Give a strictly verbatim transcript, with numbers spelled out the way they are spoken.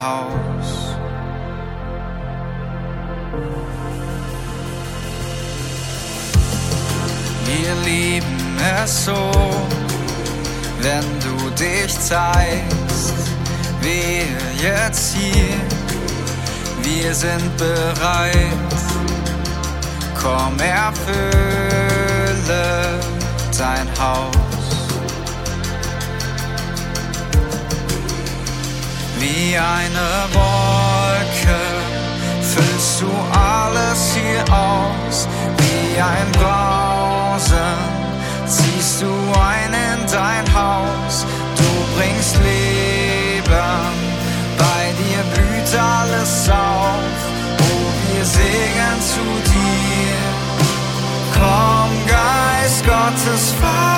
Haus. Wir lieben es so, wenn du dich zeigst, wir jetzt hier, wir sind bereit, komm erfülle dein Haus. Wie eine Wolke füllst du alles hier aus, wie ein Brausen ziehst du ein in dein Haus. Du bringst Leben, bei dir blüht alles auf, oh wir singen zu dir. Komm Geist Gottes, Vater.